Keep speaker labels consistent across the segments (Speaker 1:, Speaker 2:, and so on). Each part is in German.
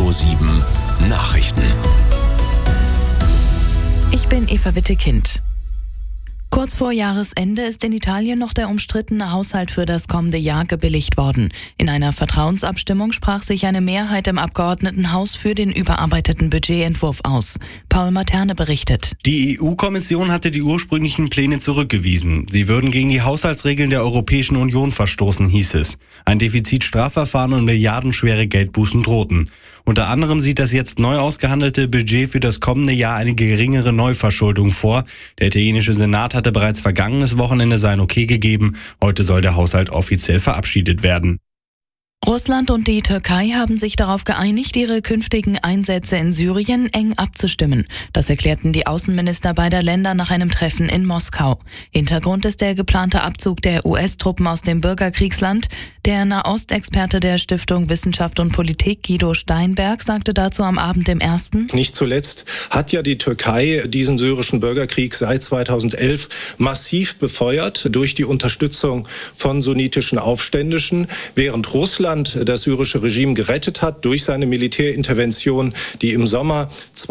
Speaker 1: Radio 7 Nachrichten.
Speaker 2: Ich bin Eva Wittekind. Kurz vor Jahresende ist in Italien noch der umstrittene Haushalt für das kommende Jahr gebilligt worden. In einer Vertrauensabstimmung sprach sich eine Mehrheit im Abgeordnetenhaus für den überarbeiteten Budgetentwurf aus. Paul Materne berichtet.
Speaker 3: Die EU-Kommission hatte die ursprünglichen Pläne zurückgewiesen. Sie würden gegen die Haushaltsregeln der Europäischen Union verstoßen, hieß es. Ein Defizitstrafverfahren und milliardenschwere Geldbußen drohten. Unter anderem sieht das jetzt neu ausgehandelte Budget für das kommende Jahr eine geringere Neuverschuldung vor. Der italienische Senat hatte bereits vergangenes Wochenende sein Okay gegeben. Heute soll der Haushalt offiziell verabschiedet werden.
Speaker 2: Russland und die Türkei haben sich darauf geeinigt, ihre künftigen Einsätze in Syrien eng abzustimmen. Das erklärten die Außenminister beider Länder nach einem Treffen in Moskau. Hintergrund ist der geplante Abzug der US-Truppen aus dem Bürgerkriegsland. Der Nahostexperte der Stiftung Wissenschaft und Politik, Guido Steinberg, sagte dazu am Abend im Ersten:
Speaker 4: Nicht zuletzt hat ja die Türkei diesen syrischen Bürgerkrieg seit 2011 massiv befeuert durch die Unterstützung von sunnitischen Aufständischen, während Russland das syrische Regime gerettet hat durch seine Militärintervention, die im Sommer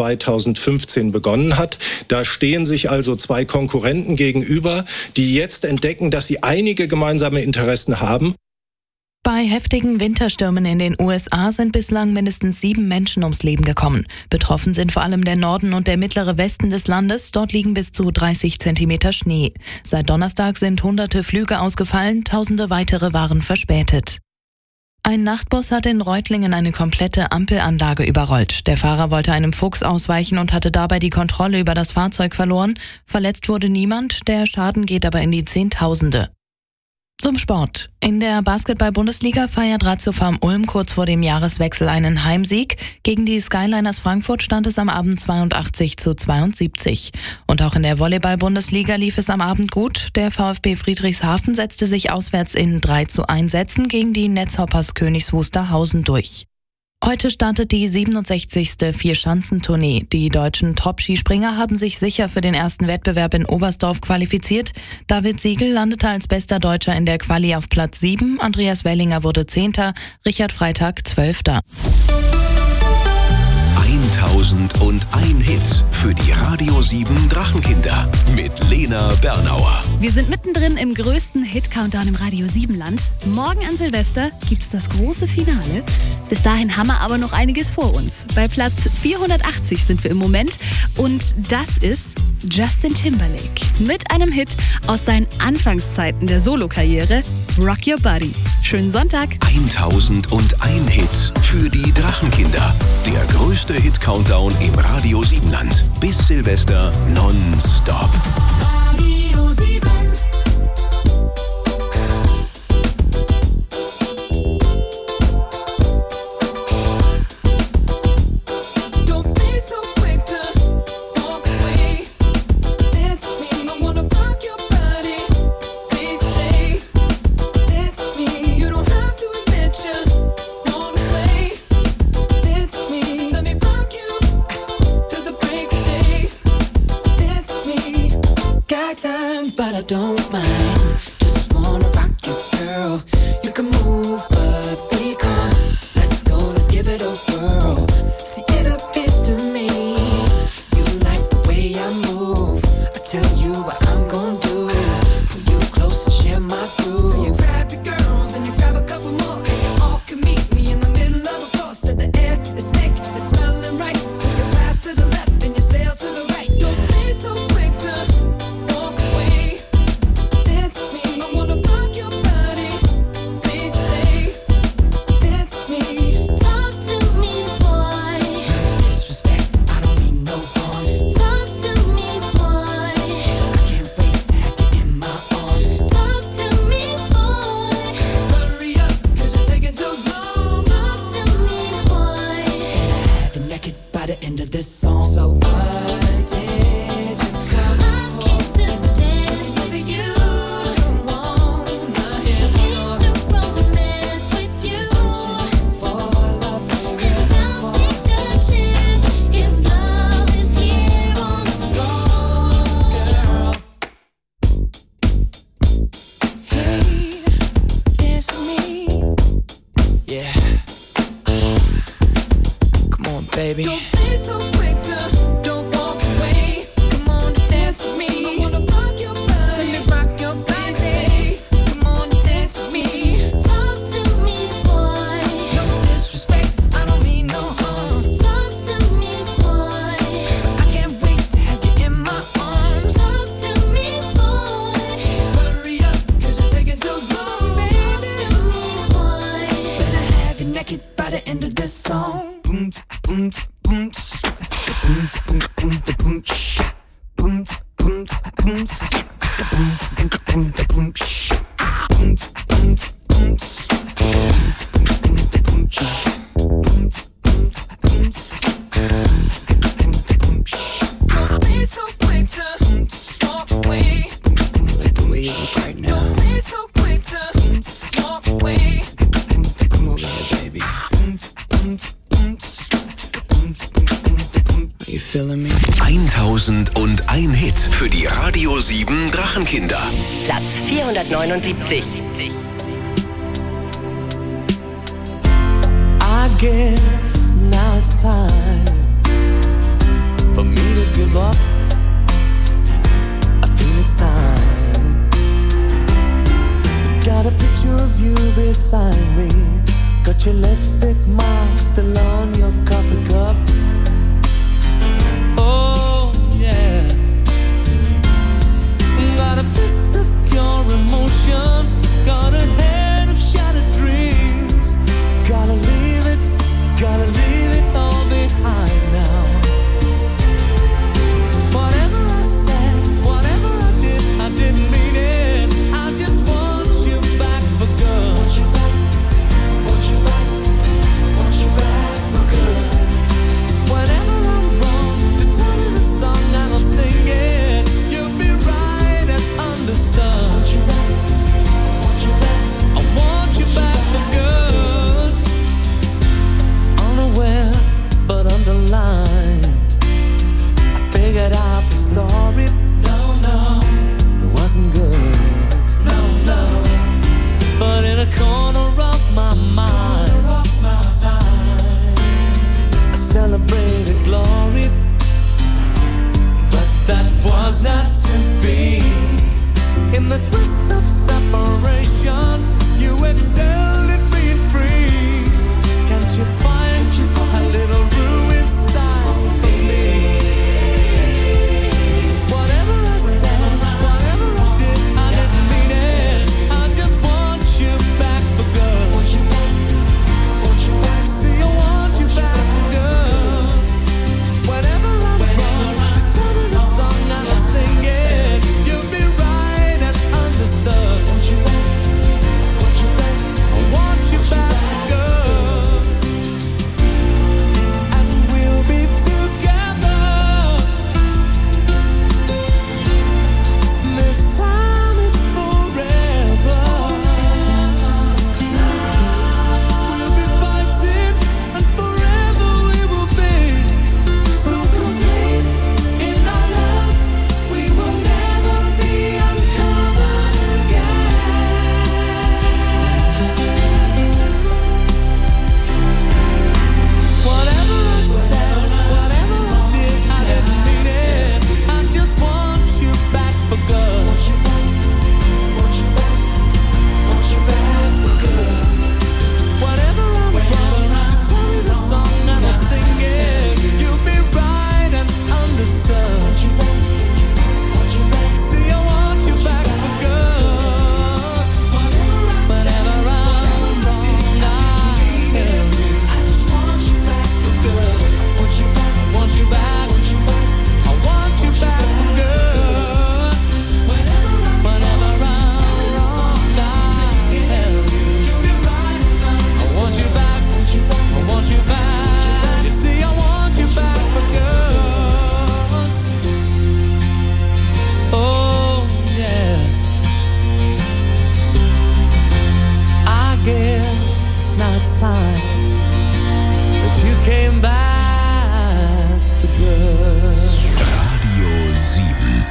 Speaker 4: 2015 begonnen hat. Da stehen sich also zwei Konkurrenten gegenüber, die jetzt entdecken, dass sie einige gemeinsame Interessen haben.
Speaker 2: Bei heftigen Winterstürmen in den USA sind bislang mindestens 7 Menschen ums Leben gekommen. Betroffen sind vor allem der Norden und der mittlere Westen des Landes. Dort liegen bis zu 30 Zentimeter Schnee. Seit Donnerstag sind hunderte Flüge ausgefallen, tausende weitere waren verspätet. Ein Nachtbus hat in Reutlingen eine komplette Ampelanlage überrollt. Der Fahrer wollte einem Fuchs ausweichen und hatte dabei die Kontrolle über das Fahrzeug verloren. Verletzt wurde niemand, der Schaden geht aber in die Zehntausende. Zum Sport. In der Basketball-Bundesliga feiert Ratio Farm Ulm kurz vor dem Jahreswechsel einen Heimsieg. Gegen die Skyliners Frankfurt stand es am Abend 82-72. Und auch in der Volleyball-Bundesliga lief es am Abend gut. Der VfB Friedrichshafen setzte sich auswärts in 3:1 Sätzen gegen die Netzhoppers Königs Wusterhausen durch. Heute startet die 67. Vierschanzentournee. Die deutschen Top-Skispringer haben sich sicher für den ersten Wettbewerb in Oberstdorf qualifiziert. David Siegel landete als bester Deutscher in der Quali auf Platz 7, Andreas Wellinger wurde 10., Richard Freitag 12.
Speaker 1: 1001 Hit für die Radio 7 Drachenkinder mit Lena Bernauer.
Speaker 5: Wir sind mittendrin im größten Hit-Countdown im Radio 7 Land. Morgen an Silvester gibt's das große Finale. Bis dahin haben wir aber noch einiges vor uns. Bei Platz 480 sind wir im Moment und das ist Justin Timberlake mit einem Hit aus seinen Anfangszeiten der Solokarriere, Rock Your Body. Schönen Sonntag.
Speaker 1: 1001 Hit für die Drachenkinder. Der größte Hit-Countdown im Radio 7 Land. Bis Silvester nonstop.
Speaker 6: Radio 7.
Speaker 7: But I don't mind. Just wanna rock you, girl. You can move, but be calm. Let's go, let's give it a whirl. See, it appears to me you like the way I move. I tell you what I'm gonna do. Pull you close and share my groove. So you grab your girls and you grab a couple more, and you all can meet me in the middle of the floor. So the air is thick, it's smelling right. So you pass to the left and you sail to the right. Don't be so quick to walk away. baby. Don't be so quick to don't walk away. Come on, dance with me. I wanna rock your body. Let me rock your body. Come on, dance with me.
Speaker 8: Talk to me, boy.
Speaker 7: No disrespect, I don't mean no harm.
Speaker 8: Talk to me, boy.
Speaker 7: I can't wait to have you in my arms.
Speaker 8: Talk to me, boy.
Speaker 7: Hurry up, 'cause you're taking too long.
Speaker 8: Talk to me, boy.
Speaker 7: Better have you naked by the end of this song. Don't be so quick to walk away.
Speaker 9: Like the way you look right now.
Speaker 7: Don't be so quick to walk away.
Speaker 9: Come over here, baby. Are you feeling me?
Speaker 1: 1001 Hit für die Radio 7 Drachenkinder.
Speaker 10: Platz 479.
Speaker 11: I guess now it's time for me to give up. I feel it's time. Got a picture of you beside me. Got your lipstick mark still on your coffee cup. Oh yeah. Got a fist of pure emotion. Got a head of shattered dreams. Gotta leave it all behind now. Whatever I said, whatever I didn't mean it. I just want you back for good. Want you back, want you back, want you back for good. Whenever I'm wrong, just tell me the song and I'll sing it. You'll be right and understood. Want you back, want you back, I want you back for good. Unaware, but underlined, I figured out the story. No, it wasn't good. No, but in a corner of my mind, I celebrated glory, but that was not to be. In the twist of separation, you excelled at being free. Can't you find a little room inside for me? Whatever I said, whatever I didn't mean it. I just want you back for good. Want you back, see I want you back for good. Whenever I'm wrong, just tell me the song and I'll sing it. You'll be right and understood. Want you back, I want you back for good. And we'll be together. This time is forever. We'll be fighting and forever we will be. So complete in our love, we will never be uncovered again. Whatever I said, whatever I didn't mean it. I just want you back for good. Want you back, want you back, want you back for good. Whatever I'm wrong, just tell me the song and I'll sing it. You'll be right and understood. Want you back, see I want you back for good. Whenever I'm wrong, I tell you. I just want you back for good. Want you back, want you back, want you back. I want you back for good. Whenever I'm wrong, I tell you. I want you back, I want you back. You see, I want you back for good. Oh yeah. I guess now it's time that you came back for good.
Speaker 1: Radio 7.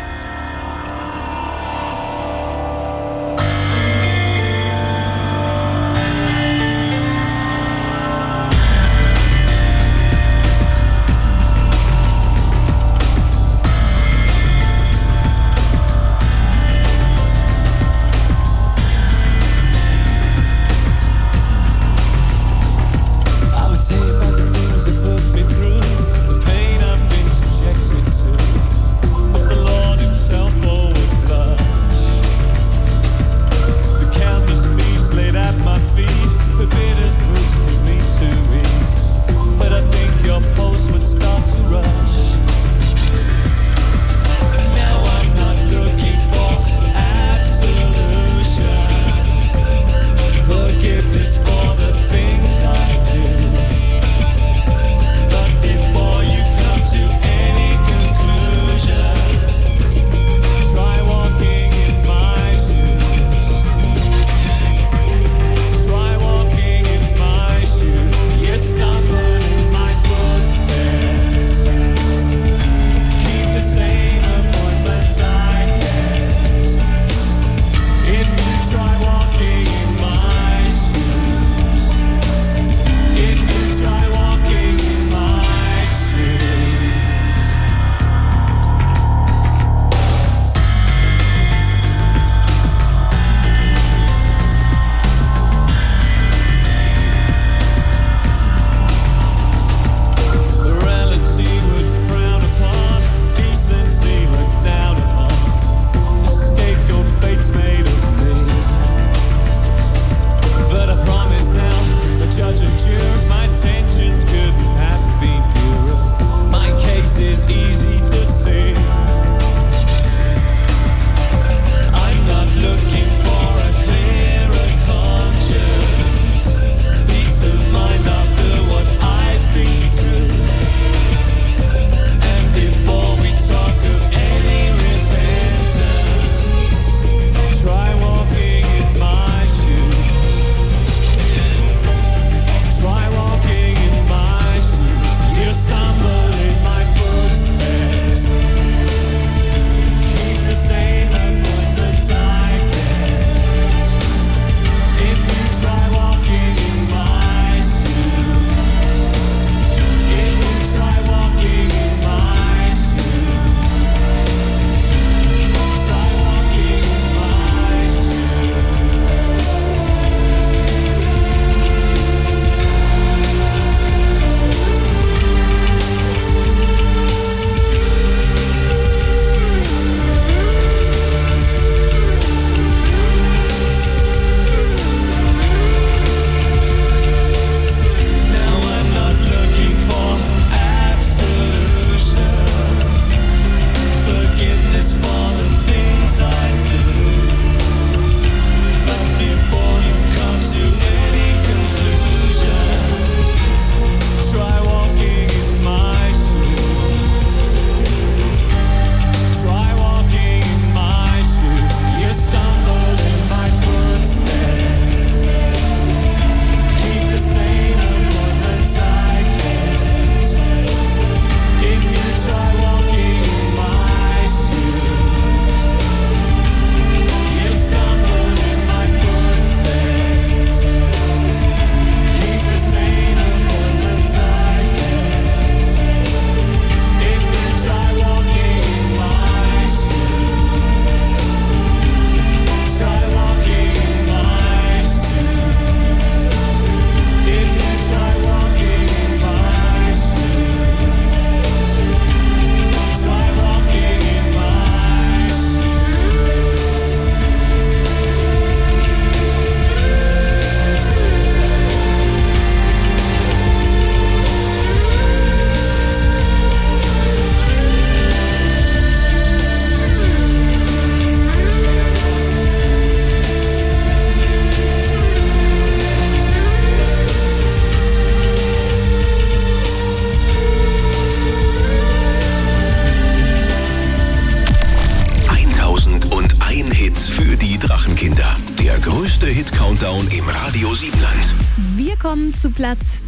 Speaker 5: kommen zu Platz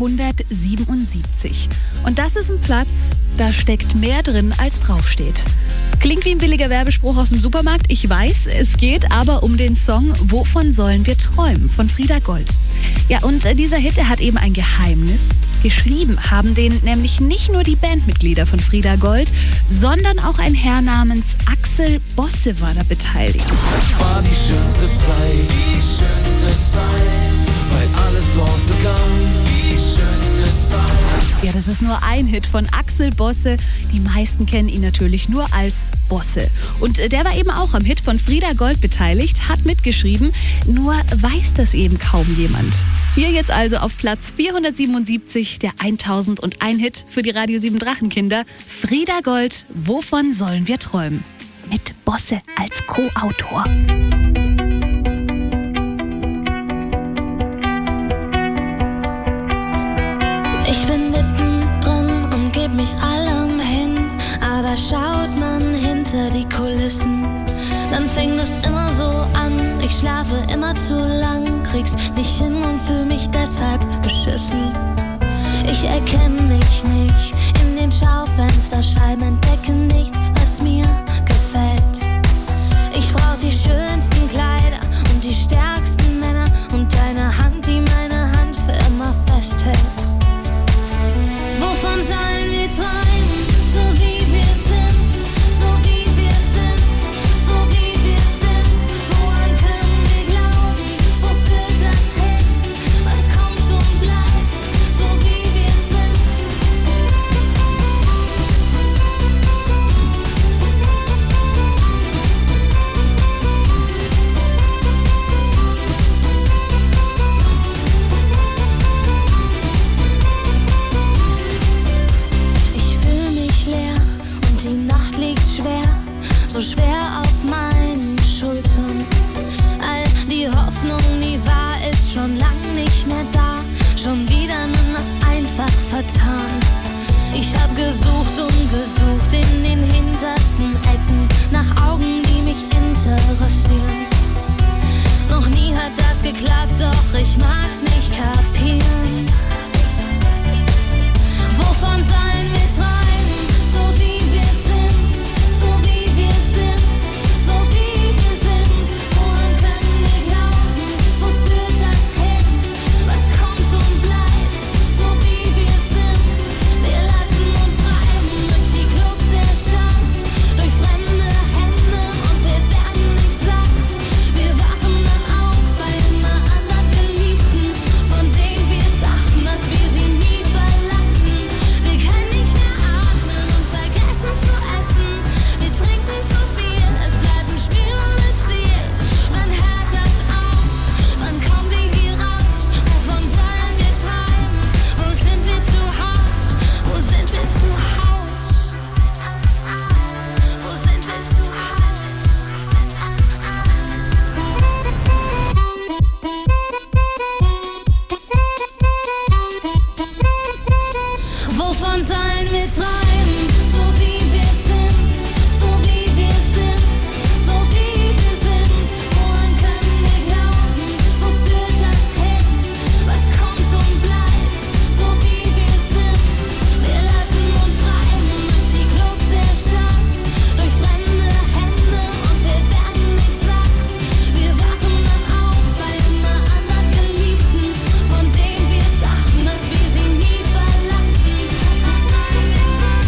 Speaker 5: 477. Und das ist ein Platz, da steckt mehr drin, als draufsteht. Klingt wie ein billiger Werbespruch aus dem Supermarkt, ich weiß. Es geht aber um den Song Wovon sollen wir träumen von Frieda Gold. Ja, und dieser Hit, der hat eben ein Geheimnis. Geschrieben haben den nämlich nicht nur die Bandmitglieder von Frieda Gold, sondern auch ein Herr namens Axel Bosse war da beteiligt.
Speaker 11: War die schönste Zeit, weil alles dort begann, die schönste Zeit.
Speaker 5: Ja, das ist nur ein Hit von Axel Bosse. Die meisten kennen ihn natürlich nur als Bosse. Und der war eben auch am Hit von Frieda Gold beteiligt, hat mitgeschrieben, nur weiß das eben kaum jemand. Hier jetzt also auf Platz 477 der 1001 Hit für die Radio 7 Drachenkinder. Frieda Gold, Wovon sollen wir träumen? Mit Bosse als Co-Autor.
Speaker 8: Ich bin mittendrin und geb mich allem hin, aber schaut man hinter die Kulissen, dann fängt es immer so an. Ich schlafe immer zu lang, krieg's nicht hin und fühl mich deshalb beschissen. Ich erkenne mich nicht in den Schaufensterscheiben, entdecke nichts, was mir gefällt. Ich brauch die schönsten Kleider und die stärksten Männer und deine Hand, die meine Hand für immer festhält. Wovon sollen wir träumen, so wie wir sind, so wie wir sind, so wie wir sind? Woran können wir glauben, wo führt das hin? Was kommt und bleibt, so wie wir sind? So schwer auf meinen Schultern. All die Hoffnung, die war, ist schon lang nicht mehr da. Schon wieder eine Nacht einfach vertan. Ich hab gesucht und gesucht in den hintersten Ecken nach Augen, die mich interessieren. Noch nie hat das geklappt, doch ich mag's nicht kapieren. Wovon sollen wir träumen, so wie wir sind, so wie wir sind, so wie wir sind? Woran können wir glauben, wo führt das hin? Was kommt und bleibt, so wie wir sind? Wir lassen uns treiben durch die Clubs der Stadt, durch fremde Hände und wir werden nicht satt. Wir wachen dann auf bei einer anderen Geliebten, von denen wir dachten, dass wir sie nie verlassen. Wir können nicht mehr atmen und vergessen zu essen. Wir trinken zu viel, es bleibt ein Spiel ohne Ziel. Wann hört das auf? Wann kommen wir hier raus? Wovon sollen wir träumen? Wo sind wir zu Haus? Wo sind wir zu Haus? Wo sind wir zu Haus? Wovon sollen wir träumen? So wie wir sind, so wie wir sind, so wie wir sind. Woran können wir glauben? Wo führt das hin? Was kommt und bleibt, so wie wir sind? Wir lassen uns treiben durch die Clubs der Stadt, durch fremde Hände und wir werden nicht satt. Wir wachen dann auf bei einer anderen Geliebten, von denen wir dachten, dass wir sie nie verlassen.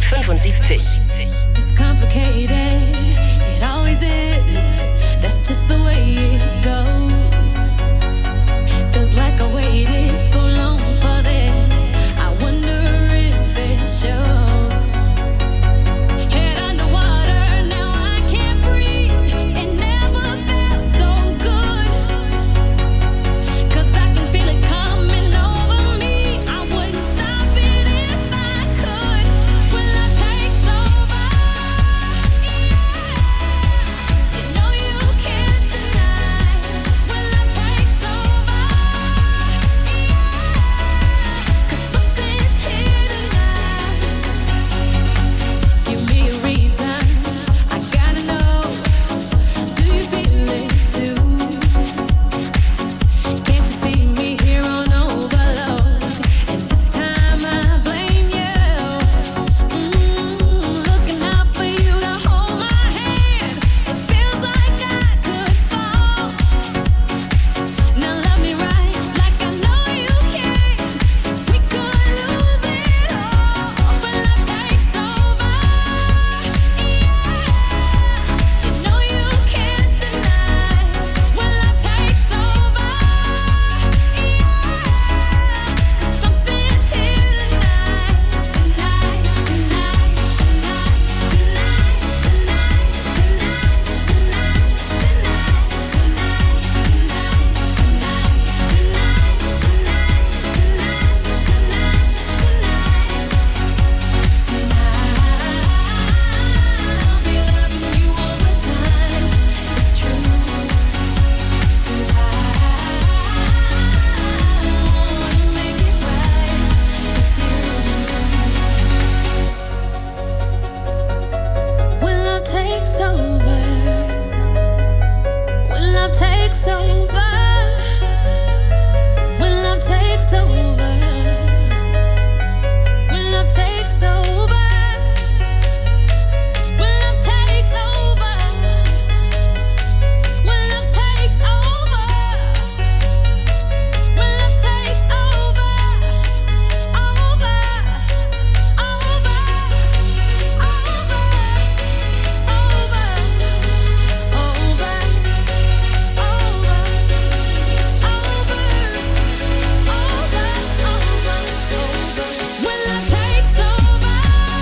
Speaker 10: 1975.
Speaker 8: It's complicated, it always is. That's just the way it goes. Feels like I waited so long for this. I wonder if it shows. Head underwater, now I can't breathe. It never felt so good. 'Cause I can feel it coming over me. I wouldn't stop it if I could. Will I take over? You know you can't deny. Will I take over? 'Cause something's here tonight. Give me a reason, I gotta know. Do you feel it too? Can't you see me here on overload? And this time I blame you. Looking out for you to hold my hand. It feels like I could fall. Now love me right, like I know you can. We could lose it all. Will I take over? You know you can't deny. Will I take over? 'Cause something's here tonight, tonight, tonight, tonight, tonight, tonight, tonight, tonight, I'll be loving you all the time. It's true. 'Cause I wanna make it right with you. Will love takes over? Will love takes over? Will love takes over? Will love takes over? Will love takes over? Will love takes over? Will love takes over? Over, over, Will love takes over?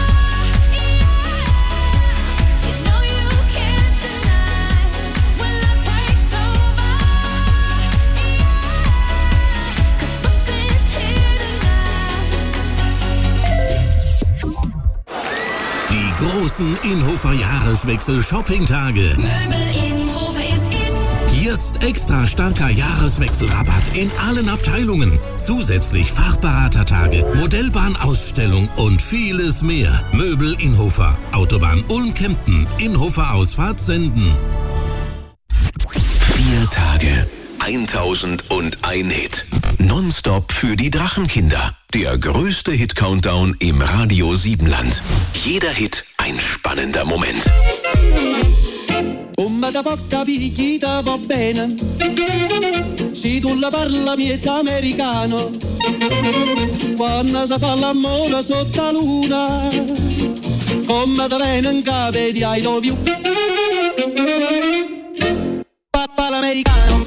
Speaker 8: You know you can't deny. Will love takes over? 'Cause something's here tonight.
Speaker 1: Die großen Inhofer Jahreswechsel-Shopping-Tage.
Speaker 8: Möbel in Hofe ist in.
Speaker 1: Jetzt extra starker Jahreswechselrabatt in allen Abteilungen. Zusätzlich Fachberatertage, Modellbahnausstellung und vieles mehr. Möbel Inhofer. Autobahn Ulm-Kempten. Inhofer Ausfahrt Senden. 4 Tage. 1001 Hit. Nonstop für die Drachenkinder. Der größte Hit-Countdown im Radio Siebenland. Jeder Hit ein spannender Moment.
Speaker 11: Come da porca picchita va bene, se tu la parla miezza americano, quando si fa l'amore sotto la luna, come da viene in capo di I love you, papà l'americano.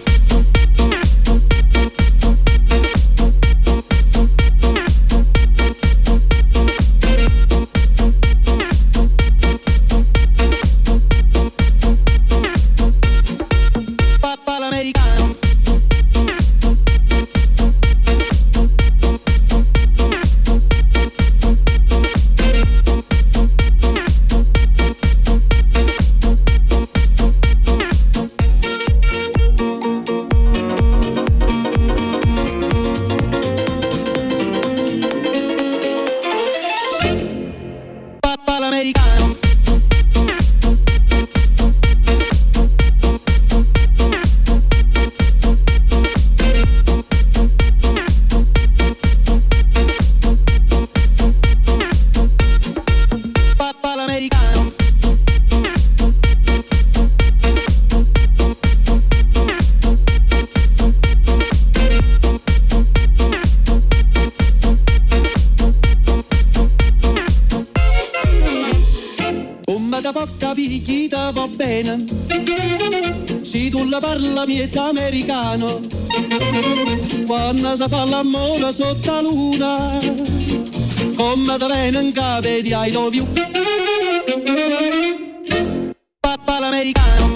Speaker 11: da poca picchita va bene. Se tu la parla miezza americano, quando si fa l'amore sotto la luna, come te viene in capo di I love you. Papà l'americano.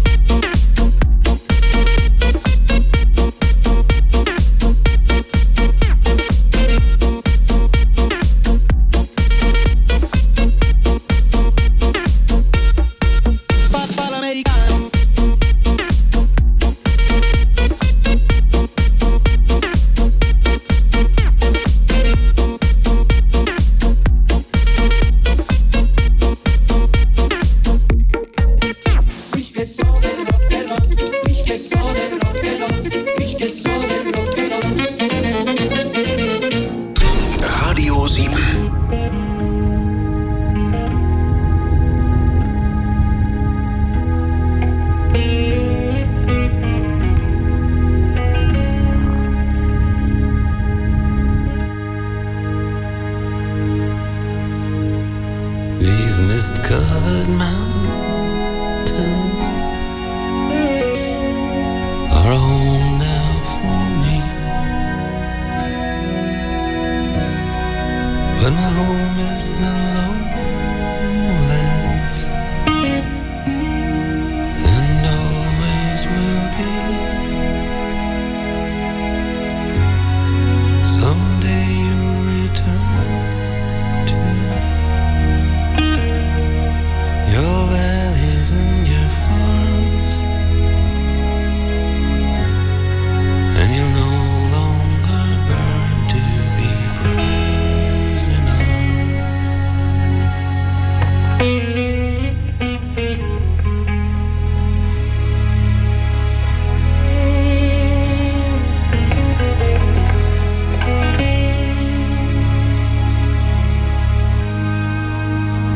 Speaker 1: Radio 7.
Speaker 12: These mist-covered mountains are a home now for me, but my home is the Lord.